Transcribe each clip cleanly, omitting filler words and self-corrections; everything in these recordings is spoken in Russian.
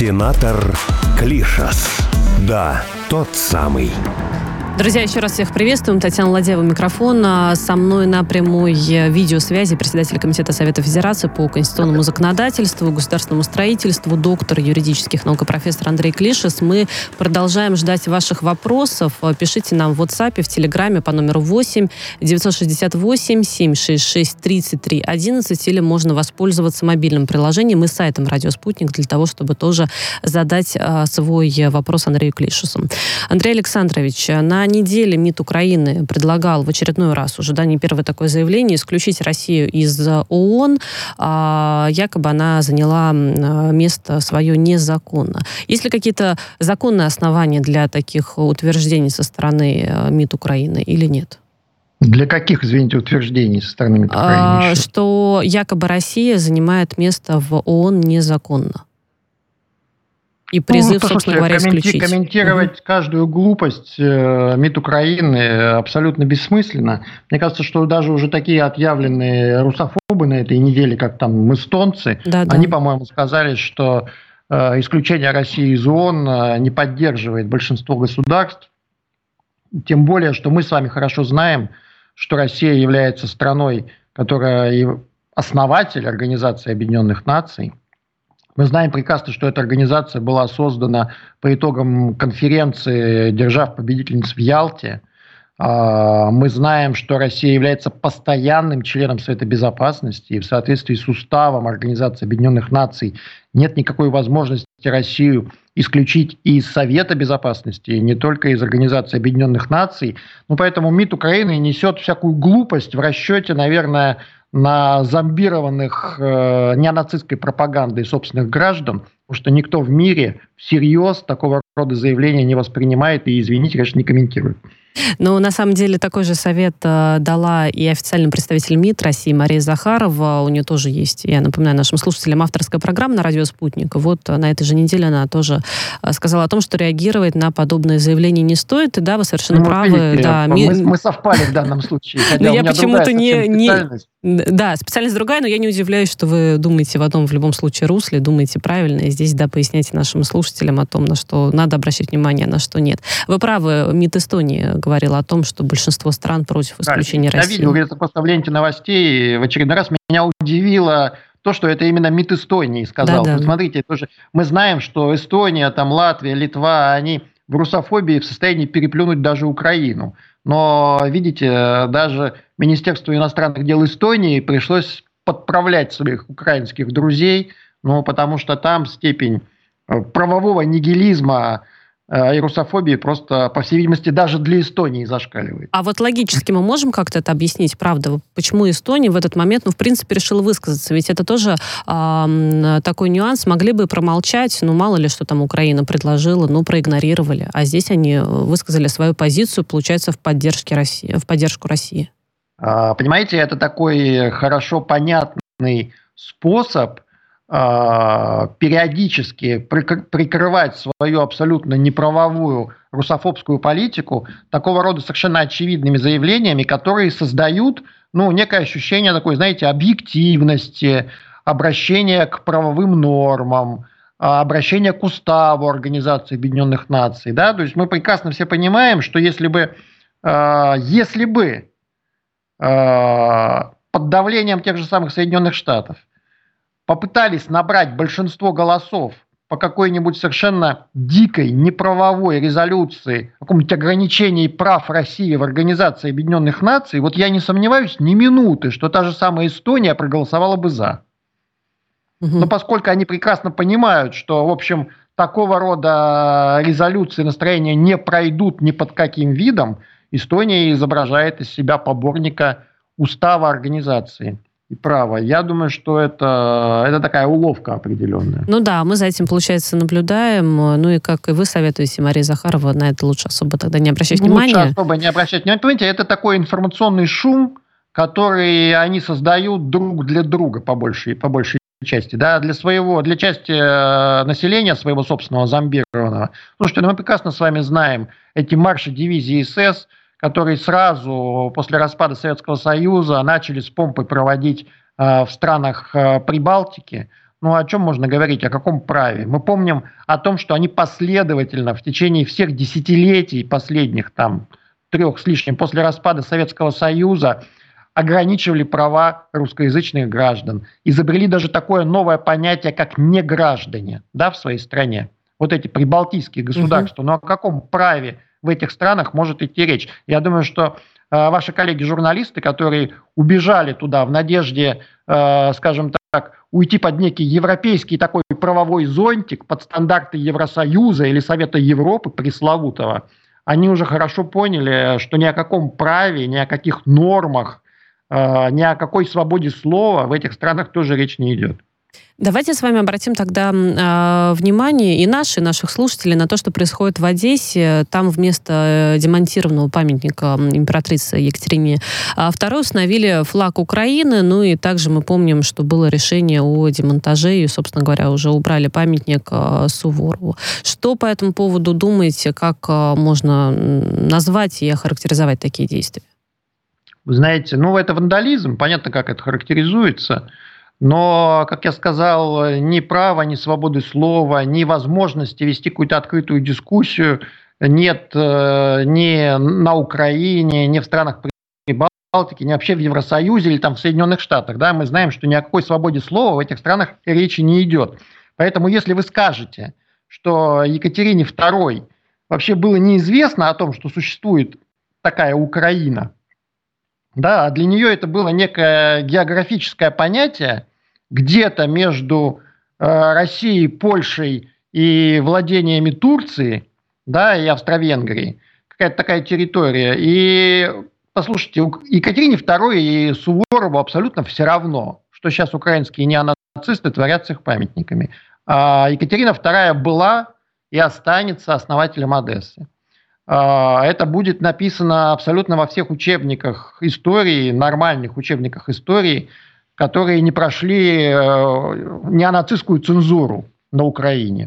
Сенатор Клишас. Да, тот самый. Друзья, еще раз всех приветствуем. Татьяна Ладеева, микрофон. Со мной на прямой видеосвязи председатель Комитета Совета Федерации по конституционному законодательству, государственному строительству, доктор юридических наук и профессор Андрей Клишас. Мы продолжаем ждать ваших вопросов. Пишите нам в WhatsApp, в Телеграме по номеру 8 968 766 33 11 или можно воспользоваться мобильным приложением и сайтом «Радио Спутник» для того, чтобы тоже задать свой вопрос Андрею Клишасу. Андрей Александрович, на неделе МИД Украины предлагал в очередной раз, уже не первое такое заявление, исключить Россию из ООН. Якобы она заняла место свое незаконно. Есть ли какие-то законные основания для таких утверждений со стороны МИД Украины или нет? Для каких, извините, утверждений со стороны МИД Украины? Что якобы Россия занимает место в ООН незаконно. И призыв, собственно говоря, исключить. Комментировать каждую глупость МИД Украины абсолютно бессмысленно. Мне кажется, что даже уже такие отъявленные русофобы на этой неделе, как там эстонцы, они, по-моему, сказали, что исключение России из ООН не поддерживает большинство государств. Тем более, что мы с вами хорошо знаем, что Россия является страной, которая основатель Организации Объединенных Наций. Мы знаем прекрасно, что эта организация была создана по итогам конференции держав-победительниц в Ялте. Мы знаем, что Россия является постоянным членом Совета Безопасности, и в соответствии с уставом Организации Объединенных Наций нет никакой возможности Россию исключить из Совета Безопасности, и не только из Организации Объединенных Наций. Поэтому МИД Украины несет всякую глупость в расчете, наверное, на зомбированных неонацистской пропагандой собственных граждан, потому что никто в мире всерьез такого рода заявления не воспринимает и, извините, конечно, не комментирует. Но на самом деле такой же совет дала и официальный представитель МИД России Мария Захарова. У нее тоже есть, я напоминаю нашим слушателям, авторская программа на радио «Спутник». Вот на этой же неделе она тоже сказала о том, что реагировать на подобные заявления не стоит. И да, вы совершенно правы. Видите, мы совпали в данном случае. Хотя я почему-то Да, специальность другая, но я не удивляюсь, что вы думаете в одном, в любом случае, русле, думаете правильно. И здесь, поясняйте нашим слушателям о том, на что надо обращать внимание, а на что нет. Вы правы, МИД Эстонии говорила о том, что большинство стран против исключения России. Я видел это просто в ленте новостей. В очередной раз меня удивило то, что это именно МИД Эстонии сказал. Смотрите, тоже мы знаем, что Эстония, Латвия, Литва, они в русофобии в состоянии переплюнуть даже Украину. Но, видите, даже Министерству иностранных дел Эстонии пришлось подправлять своих украинских друзей, потому что там степень правового нигилизма и русофобии просто, по всей видимости, даже для Эстонии зашкаливает. А вот логически мы можем как-то это объяснить, правда? Почему Эстония в этот момент, в принципе, решила высказаться? Ведь это тоже такой нюанс. Могли бы промолчать, мало ли, что там Украина предложила, проигнорировали. А здесь они высказали свою позицию, получается, в поддержку России. Понимаете, это такой хорошо понятный способ периодически прикрывать свою абсолютно неправовую русофобскую политику такого рода совершенно очевидными заявлениями, которые создают некое ощущение такой, объективности, обращения к правовым нормам, обращения к уставу Организации Объединенных Наций. Да? То есть мы прекрасно все понимаем, что если бы под давлением тех же самых Соединенных Штатов попытались набрать большинство голосов по какой-нибудь совершенно дикой, неправовой резолюции, какому-нибудь ограничении прав России в Организации Объединенных Наций, я не сомневаюсь ни минуты, что та же самая Эстония проголосовала бы за. Но поскольку они прекрасно понимают, что, в общем, такого рода резолюции, настроения не пройдут ни под каким видом, Эстония изображает из себя поборника устава организации и права. Я думаю, что это такая уловка определенная. Мы за этим, получается, наблюдаем. И как и вы советуете, Мария Захарова, на это лучше особо тогда не обращать внимания. Лучше особо не обращать внимания. Понимаете, это такой информационный шум, который они создают друг для друга по большей части, для части населения своего собственного зомбированного. Слушайте, мы прекрасно с вами знаем эти марши дивизии СС, которые сразу после распада Советского Союза начали с помпой проводить в странах Прибалтики. ну о чем можно говорить, о каком праве? Мы помним о том, что они последовательно в течение всех десятилетий последних, там, 3 с лишним, после распада Советского Союза, ограничивали права русскоязычных граждан. Изобрели даже такое новое понятие, как неграждане, да, в своей стране. Вот эти прибалтийские государства. Но о каком праве в этих странах может идти речь? Я думаю, что ваши коллеги-журналисты, которые убежали туда в надежде, скажем так, уйти под некий европейский такой правовой зонтик, под стандарты Евросоюза или Совета Европы пресловутого, они уже хорошо поняли, что ни о каком праве, ни о каких нормах, ни о какой свободе слова в этих странах тоже речь не идет. Давайте с вами обратим тогда внимание и наших слушателей на то, что происходит в Одессе. Там вместо демонтированного памятника императрице Екатерине II установили флаг Украины. Ну и также мы помним, что было решение о демонтаже и, собственно говоря, уже убрали памятник Суворову. Что по этому поводу думаете? Как можно назвать и охарактеризовать такие действия? Вы знаете, это вандализм. Понятно, как это характеризуется. Но, как я сказал, ни права, ни свободы слова, ни возможности вести какую-то открытую дискуссию нет ни на Украине, ни в странах Прибалтики, ни вообще в Евросоюзе или там в Соединенных Штатах. Да? Мы знаем, что ни о какой свободе слова в этих странах речи не идет. Поэтому, если вы скажете, что Екатерине II вообще было неизвестно о том, что существует такая Украина, да, а для нее это было некое географическое понятие, где-то между Россией, Польшей и владениями Турции, да, и Австро-Венгрии, какая-то такая территория. И, послушайте, Екатерине II и Суворову абсолютно все равно, что сейчас украинские неонацисты творят с их памятниками. А Екатерина II была и останется основателем Одессы. Это будет написано абсолютно во всех учебниках истории, нормальных учебниках истории, которые не прошли неонацистскую цензуру на Украине.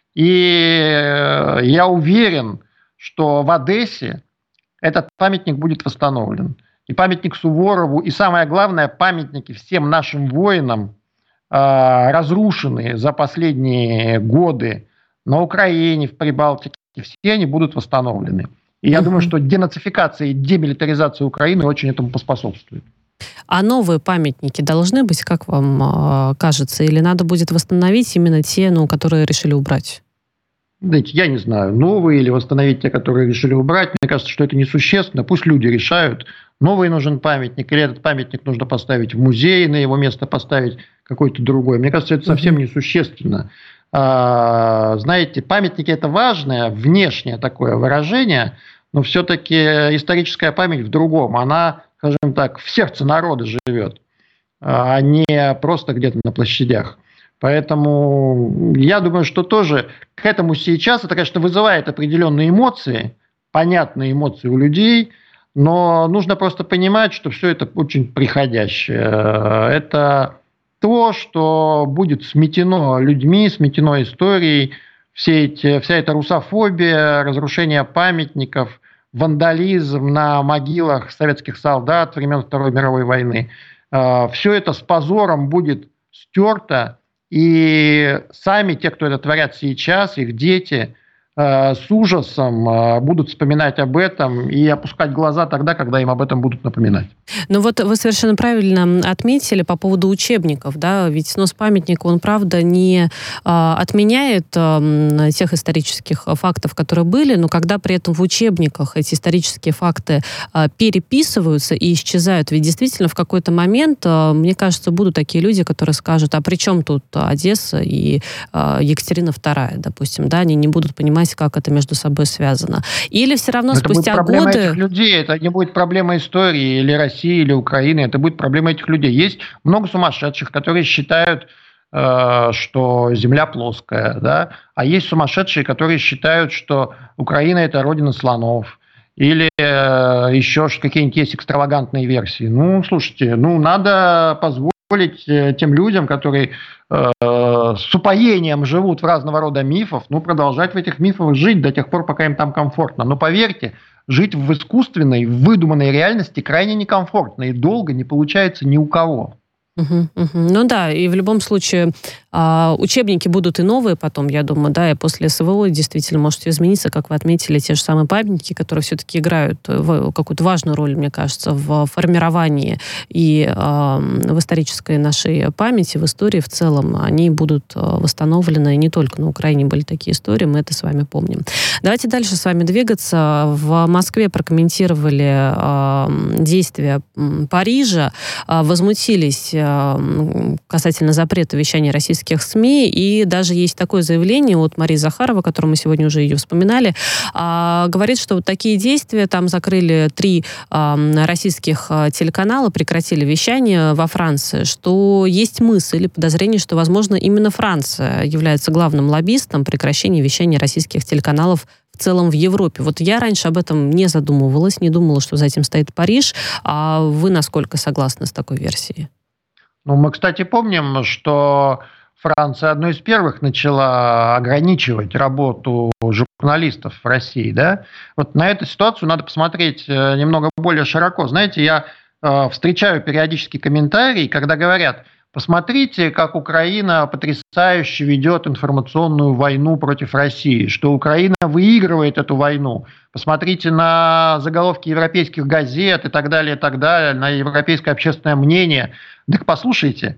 И я уверен, что в Одессе этот памятник будет восстановлен. И памятник Суворову, и самое главное, памятники всем нашим воинам, разрушенные за последние годы на Украине, в Прибалтике, все они будут восстановлены. И я думаю, что денацификация и демилитаризация Украины очень этому поспособствует. А новые памятники должны быть, как вам кажется, или надо будет восстановить именно те, которые решили убрать? Знаете, я не знаю, новые или восстановить те, которые решили убрать. Мне кажется, что это несущественно. Пусть люди решают, новый нужен памятник, или этот памятник нужно поставить в музей, на его место поставить какой-то другой. Мне кажется, это совсем несущественно. Знаете, памятники – это важное внешнее такое выражение, но все-таки историческая память в другом. Она, скажем так, в сердце народа живет, а не просто где-то на площадях. Поэтому я думаю, что тоже к этому сейчас, это, конечно, вызывает определенные эмоции, понятные эмоции у людей, но нужно просто понимать, что все это очень приходящее. Это то, что будет сметено людьми, сметено историей, вся эта русофобия, разрушение памятников, вандализм на могилах советских солдат времен Второй мировой войны. Все это с позором будет стерто, и сами те, кто это творят сейчас, их дети, с ужасом будут вспоминать об этом и опускать глаза тогда, когда им об этом будут напоминать. Ну вот вы совершенно правильно отметили по поводу учебников, да, ведь снос памятника, он, правда, не отменяет тех исторических фактов, которые были, но когда при этом в учебниках эти исторические факты переписываются и исчезают, ведь действительно в какой-то момент, мне кажется, будут такие люди, которые скажут, а при чем тут Одесса и Екатерина II, допустим, да, они не будут понимать, как это между собой связано. Или все равно спустя годы... Это будет проблема этих людей, это не будет проблема истории или России, или Украины, это будет проблема этих людей. Есть много сумасшедших, которые считают, что Земля плоская, да? А есть сумасшедшие, которые считают, что Украина – это родина слонов. Или еще какие-нибудь есть экстравагантные версии. Ну, слушайте, надо позволить тем людям, которые с упоением живут в разного рода мифов, продолжать в этих мифах жить до тех пор, пока им там комфортно. Но поверьте, жить в искусственной, выдуманной реальности крайне некомфортно и долго не получается ни у кого. Ну да, и в любом случае учебники будут и новые потом, я думаю, да, и после СВО действительно может все измениться, как вы отметили, те же самые памятники, которые все-таки играют какую-то важную роль, мне кажется, в формировании и в исторической нашей памяти, в истории в целом, они будут восстановлены, не только на Украине были такие истории, мы это с вами помним. Давайте дальше с вами двигаться. В Москве прокомментировали действия Парижа, возмутились касательно запрета вещания российских СМИ, и даже есть такое заявление от Марии Захаровой, о котором мы сегодня уже ее вспоминали, говорит, что вот такие действия, там закрыли 3 российских телеканала, прекратили вещание во Франции, что есть мысль или подозрение, что, возможно, именно Франция является главным лоббистом прекращения вещания российских телеканалов в целом в Европе. Вот я раньше об этом не задумывалась, не думала, что за этим стоит Париж. А вы насколько согласны с такой версией? Ну, мы, кстати, помним, что Франция одной из первых начала ограничивать работу журналистов в России, да? Вот на эту ситуацию надо посмотреть немного более широко. Знаете, я встречаю периодически комментарии, когда говорят: посмотрите, как Украина потрясающе ведет информационную войну против России, что Украина выигрывает эту войну. Посмотрите на заголовки европейских газет и так далее, на европейское общественное мнение. Так послушайте,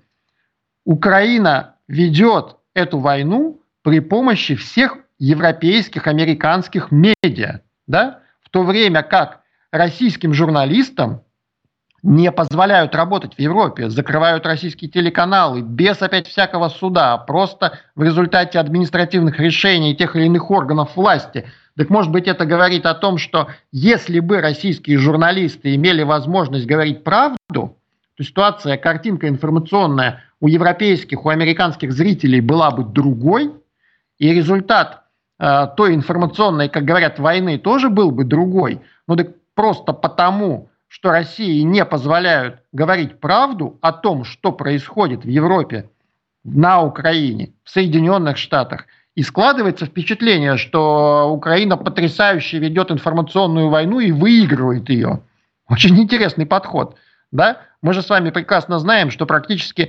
Украина ведет эту войну при помощи всех европейских, американских медиа, да? В то время как российским журналистам не позволяют работать в Европе, закрывают российские телеканалы без опять всякого суда, просто в результате административных решений тех или иных органов власти. Так может быть, это говорит о том, что если бы российские журналисты имели возможность говорить правду, то ситуация, картинка информационная у европейских, у американских зрителей была бы другой, и результат той информационной, как говорят, войны тоже был бы другой. Ну так просто потому, что России не позволяют говорить правду о том, что происходит в Европе, на Украине, в Соединенных Штатах. И складывается впечатление, что Украина потрясающе ведет информационную войну и выигрывает ее. Очень интересный подход. Да? Мы же с вами прекрасно знаем, что практически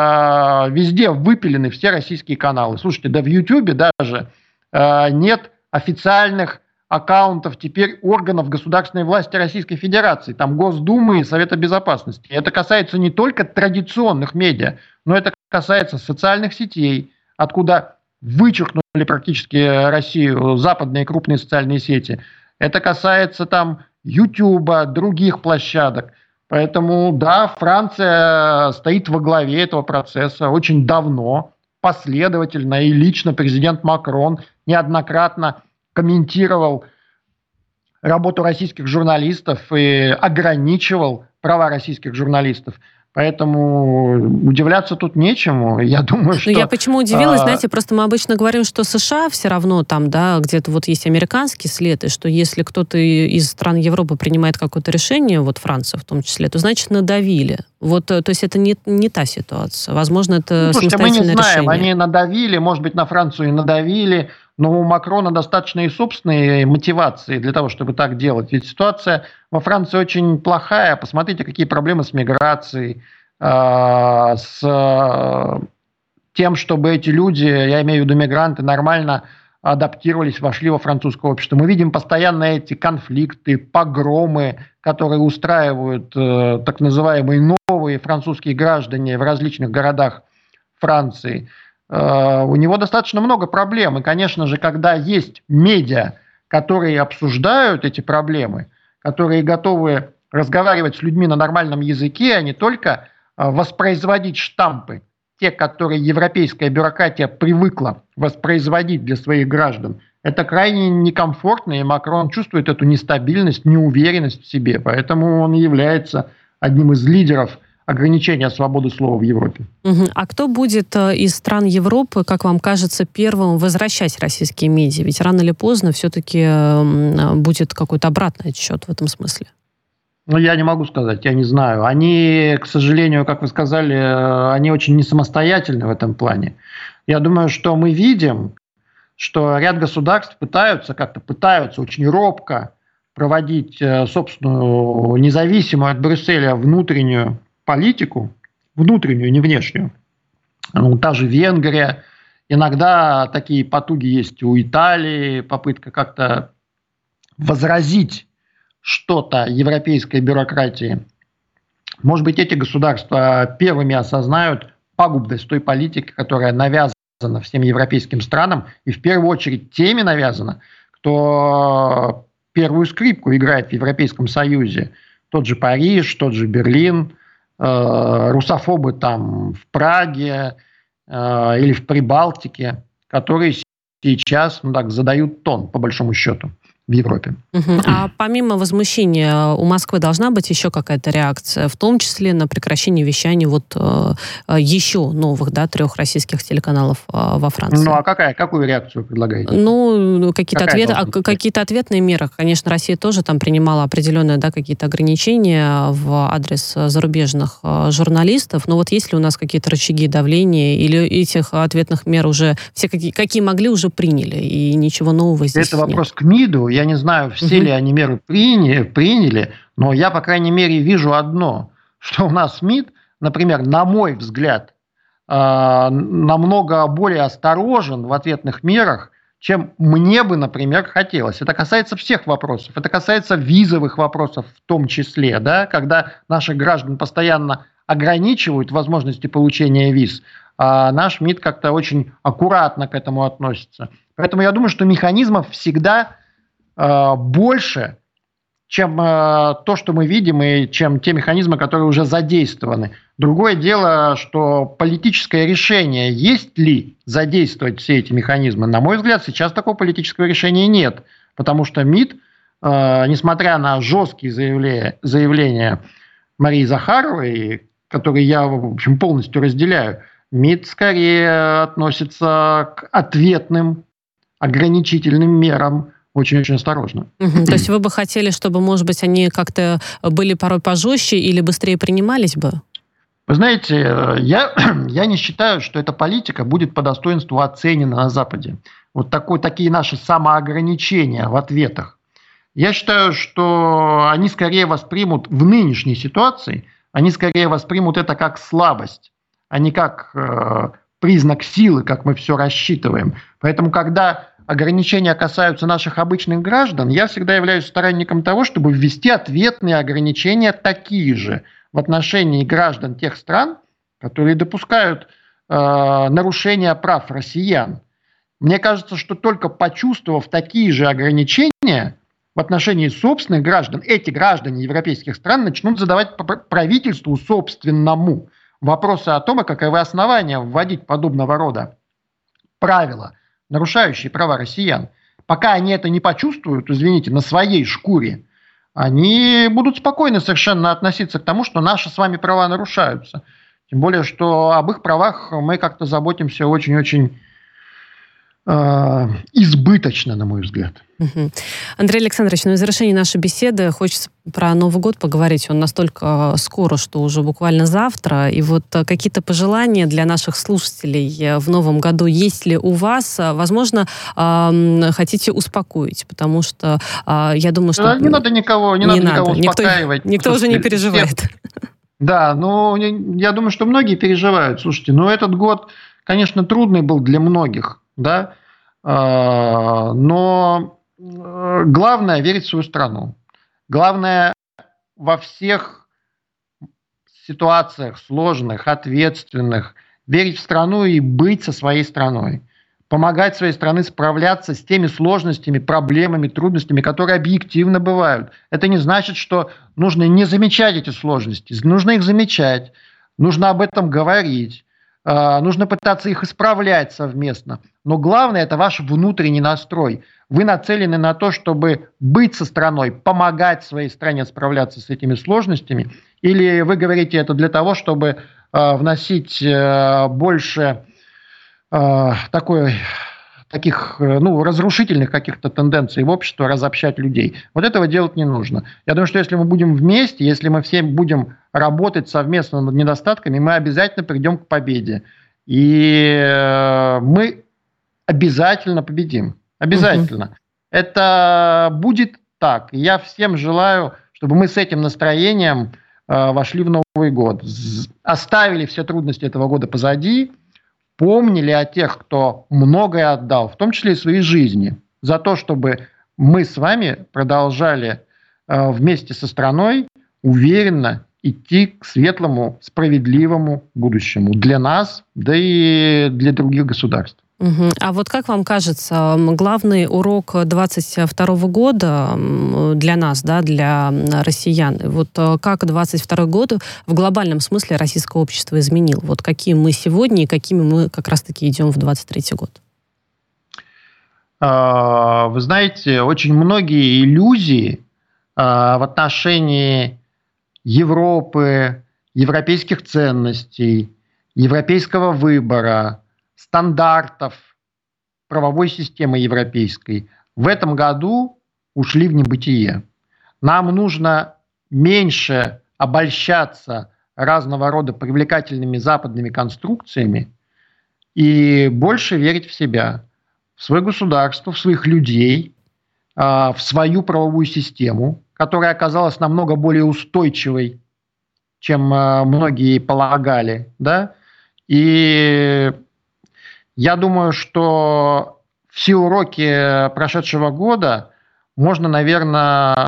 везде выпилены все российские каналы. Слушайте, да в Ютьюбе даже нет официальных аккаунтов теперь органов государственной власти Российской Федерации, там Госдумы и Совета Безопасности. Это касается не только традиционных медиа, но это касается социальных сетей, откуда вычеркнули практически Россию западные крупные социальные сети. Это касается там Ютуба, других площадок. Поэтому, да, Франция стоит во главе этого процесса очень давно, последовательно, и лично президент Макрон неоднократно комментировал работу российских журналистов и ограничивал права российских журналистов. Поэтому удивляться тут нечему. Я думаю, что... Я почему удивилась, знаете, просто мы обычно говорим, что США все равно там, да, где-то вот есть американский след, и что если кто-то из стран Европы принимает какое-то решение, вот Франция в том числе, то значит надавили. Вот, то есть это не та ситуация. Возможно, это самостоятельное решение. Мы не знаем, они надавили, может быть, на Францию и надавили, но у Макрона достаточно и собственной мотивации для того, чтобы так делать. Ведь ситуация во Франции очень плохая. Посмотрите, какие проблемы с миграцией, с тем, чтобы эти люди, я имею в виду мигранты, нормально адаптировались, вошли во французское общество. Мы видим постоянно эти конфликты, погромы, которые устраивают так называемые новые французские граждане в различных городах Франции. У него достаточно много проблем. И, конечно же, когда есть медиа, которые обсуждают эти проблемы, которые готовы разговаривать с людьми на нормальном языке, а не только воспроизводить штампы, те, которые европейская бюрократия привыкла воспроизводить для своих граждан, это крайне некомфортно, и Макрон чувствует эту нестабильность, неуверенность в себе. Поэтому он является одним из лидеров ограничения свободы слова в Европе. А кто будет из стран Европы, как вам кажется, первым возвращать российские медиа? Ведь рано или поздно все-таки будет какой-то обратный отсчет в этом смысле. Ну, я не могу сказать, я не знаю. Они, к сожалению, как вы сказали, они очень не самостоятельны в этом плане. Я думаю, что мы видим, что ряд государств пытаются очень робко проводить собственную независимую от Брюсселя внутреннюю политику внутреннюю, не внешнюю. Ну, та же Венгрия. Иногда такие потуги есть у Италии, попытка как-то возразить что-то европейской бюрократии. Может быть, эти государства первыми осознают пагубность той политики, которая навязана всем европейским странам, и в первую очередь теми навязана, кто первую скрипку играет в Европейском Союзе. Тот же Париж, тот же Берлин, русофобы там в Праге или в Прибалтике, которые сейчас задают тон, по большому счету, в Европе. А помимо возмущения у Москвы должна быть еще какая-то реакция, в том числе на прекращение вещания еще новых, 3 российских телеканалов во Франции? Ну, а какую реакцию предлагаете? Ну, какие-то ответные меры. Конечно, Россия тоже там принимала определенные, какие-то ограничения в адрес зарубежных журналистов. Но есть ли у нас какие-то рычаги давления, или этих ответных мер уже все, какие могли, уже приняли, и ничего нового здесь нет? Это вопрос к МИДу. Я не знаю, все ли они меры приняли, но я, по крайней мере, вижу одно, что у нас МИД, например, на мой взгляд, намного более осторожен в ответных мерах, чем мне бы, например, хотелось. Это касается всех вопросов. Это касается визовых вопросов в том числе, когда наших граждан постоянно ограничивают возможности получения виз, а наш МИД как-то очень аккуратно к этому относится. Поэтому я думаю, что механизмов всегда больше, чем то, что мы видим, и чем те механизмы, которые уже задействованы. Другое дело, что политическое решение, есть ли задействовать все эти механизмы. На мой взгляд, сейчас такого политического решения нет, потому что МИД, несмотря на жесткие заявления Марии Захаровой, которые я, в общем, полностью разделяю, МИД скорее относится к ответным ограничительным мерам очень-очень осторожно. То есть вы бы хотели, чтобы, может быть, они как-то были порой пожестче или быстрее принимались бы? Вы знаете, я не считаю, что эта политика будет по достоинству оценена на Западе. Такие наши самоограничения в ответах. Я считаю, что они скорее воспримут в нынешней ситуации, они скорее воспримут это как слабость, а не как признак силы, как мы все рассчитываем. Поэтому, когда ограничения касаются наших обычных граждан, я всегда являюсь сторонником того, чтобы ввести ответные ограничения такие же в отношении граждан тех стран, которые допускают нарушения прав россиян. Мне кажется, что только почувствовав такие же ограничения в отношении собственных граждан, эти граждане европейских стран начнут задавать правительству собственному вопросы о том, каковы основания вводить подобного рода правила, нарушающие права россиян. Пока они это не почувствуют, извините, на своей шкуре, они будут спокойно совершенно относиться к тому, что наши с вами права нарушаются. Тем более, что об их правах мы как-то заботимся очень-очень избыточно, на мой взгляд. Андрей Александрович, в завершении нашей беседы хочется про Новый год поговорить. Он настолько скоро, что уже буквально завтра. И какие-то пожелания для наших слушателей в Новом году есть ли у вас? Возможно, хотите успокоить, потому что я думаю, что... Не надо никого успокаивать. Никто уже не переживает. Да, я думаю, что многие переживают. Слушайте, этот год, конечно, трудный был для многих, да, но главное верить в свою страну. Главное во всех ситуациях сложных, ответственных, верить в страну и быть со своей страной. Помогать своей стране справляться с теми сложностями, проблемами, трудностями, которые объективно бывают. Это не значит, что нужно не замечать эти сложности. Нужно их замечать, нужно об этом говорить. Нужно пытаться их исправлять совместно. Но главное – это ваш внутренний настрой. Вы нацелены на то, чтобы быть со страной, помогать своей стране справляться с этими сложностями? Или вы говорите это для того, чтобы вносить больше таких разрушительных каких-то тенденций в общество, разобщать людей? Вот этого делать не нужно. Я думаю, что если мы будем вместе, если мы все будем работать совместно над недостатками, мы обязательно придем к победе. И мы обязательно победим. Обязательно. Это будет так. И я всем желаю, чтобы мы с этим настроением вошли в Новый год. Оставили все трудности этого года позади, помнили о тех, кто многое отдал, в том числе и своей жизни, за то, чтобы мы с вами продолжали вместе со страной уверенно идти к светлому, справедливому будущему для нас, да и для других государств. А вот как вам кажется, главный урок 2022 года для нас, да, для россиян, вот как 2022 год в глобальном смысле российское общество изменил? Вот какие мы сегодня и какими мы как раз-таки идем в 2023 год? Вы знаете, очень многие иллюзии в отношении Европы, европейских ценностей, европейского выбора, стандартов правовой системы европейской в этом году ушли в небытие. Нам нужно меньше обольщаться разного рода привлекательными западными конструкциями и больше верить в себя, в свое государство, в своих людей, в свою правовую систему, которая оказалась намного более устойчивой, чем многие полагали. Да? И я думаю, что все уроки прошедшего года можно, наверное,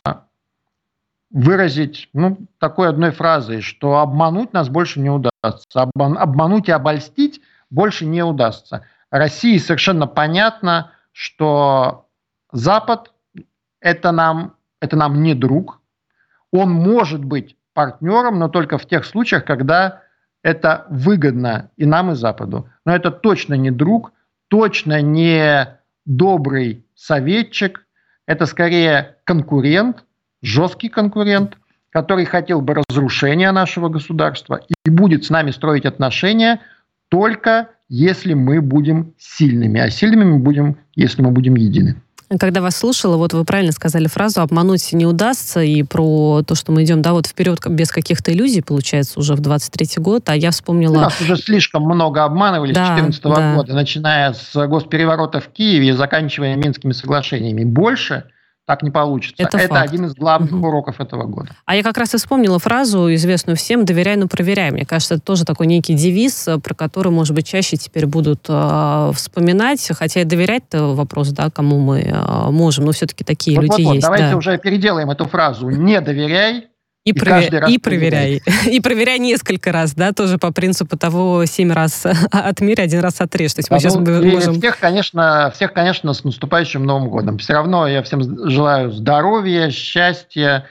выразить такой одной фразой, что обмануть нас больше не удастся. Обмануть и обольстить больше не удастся. России совершенно понятно, что Запад – это нам не друг. Он может быть партнером, но только в тех случаях, когда это выгодно и нам, и Западу. Но это точно не друг, точно не добрый советчик. Это скорее конкурент, жесткий конкурент, который хотел бы разрушения нашего государства и будет с нами строить отношения только если мы будем сильными. А сильными мы будем, если мы будем едины. Когда вас слушала, вот вы правильно сказали фразу «обмануть не удастся», и про то, что мы идем, да, вот вперед без каких-то иллюзий, получается, уже в 23-й год, а я вспомнила... Нас уже слишком много обманывали с 2014 года, начиная с госпереворота в Киеве и заканчивая Минскими соглашениями. Больше так не получится. Это один из главных уроков этого года. А я как раз и вспомнила фразу, известную всем, «доверяй, но проверяй». Мне кажется, это тоже такой некий девиз, про который, может быть, чаще теперь будут вспоминать. Хотя и доверять-то вопрос, да, кому мы можем, но все-таки такие люди есть. Давайте уже переделаем эту фразу. Не доверяй. И проверяй. И проверяй несколько раз, да, тоже по принципу того 7 раз отмерь, 1 раз отрежь. То есть мы сейчас можем... Всех, конечно, с наступающим Новым годом. Все равно я всем желаю здоровья, счастья.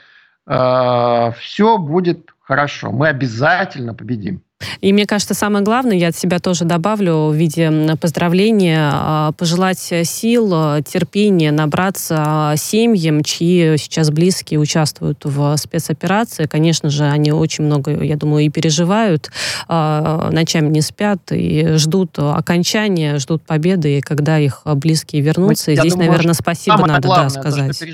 Все будет хорошо. Мы обязательно победим. И мне кажется, самое главное, я от себя тоже добавлю в виде поздравления, пожелать сил, терпения, набраться семьям, чьи сейчас близкие участвуют в спецоперации. Конечно же, они очень много, я думаю, и переживают, ночами не спят и ждут окончания, ждут победы, и когда их близкие вернутся. И здесь, наверное, спасибо надо сказать.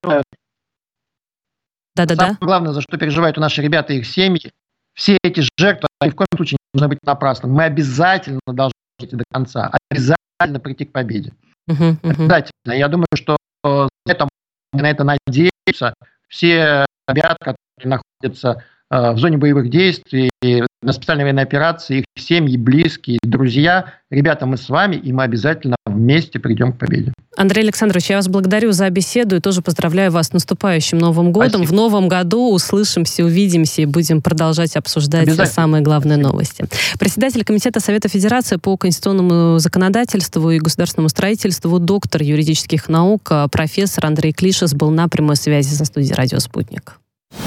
Самое главное, за что переживают наши ребята и их семьи, все эти жертвы, они в коем случае не должны быть напрасны. Мы обязательно должны идти до конца, обязательно прийти к победе. Обязательно. Я думаю, что на это надеются все ребята, которые находятся в зоне боевых действий, на специальной военной операции, их семьи, близкие, друзья. Ребята, мы с вами, и мы обязательно вместе придем к победе. Андрей Александрович, я вас благодарю за беседу и тоже поздравляю вас с наступающим Новым годом. Спасибо. В новом году услышимся, увидимся и будем продолжать обсуждать самые главные новости. Председатель Комитета Совета Федерации по конституционному законодательству и государственному строительству, доктор юридических наук, профессор Андрей Клишес был на прямой связи со студией «Радио Спутник».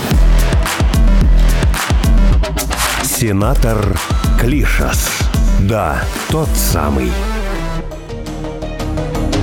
Сенатор Клишес. Да, тот самый.